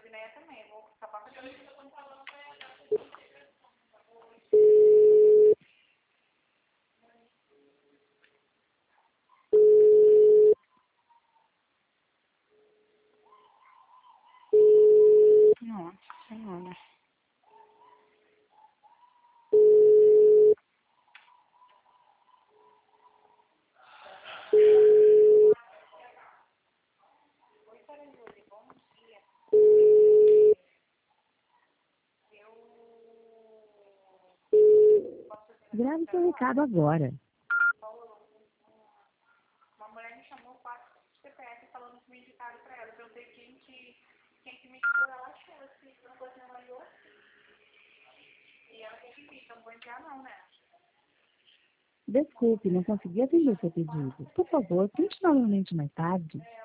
Nossa Senhora. Grave seu recado agora. Desculpe, não consegui atender seu pedido. Por favor, tente novamente mais tarde.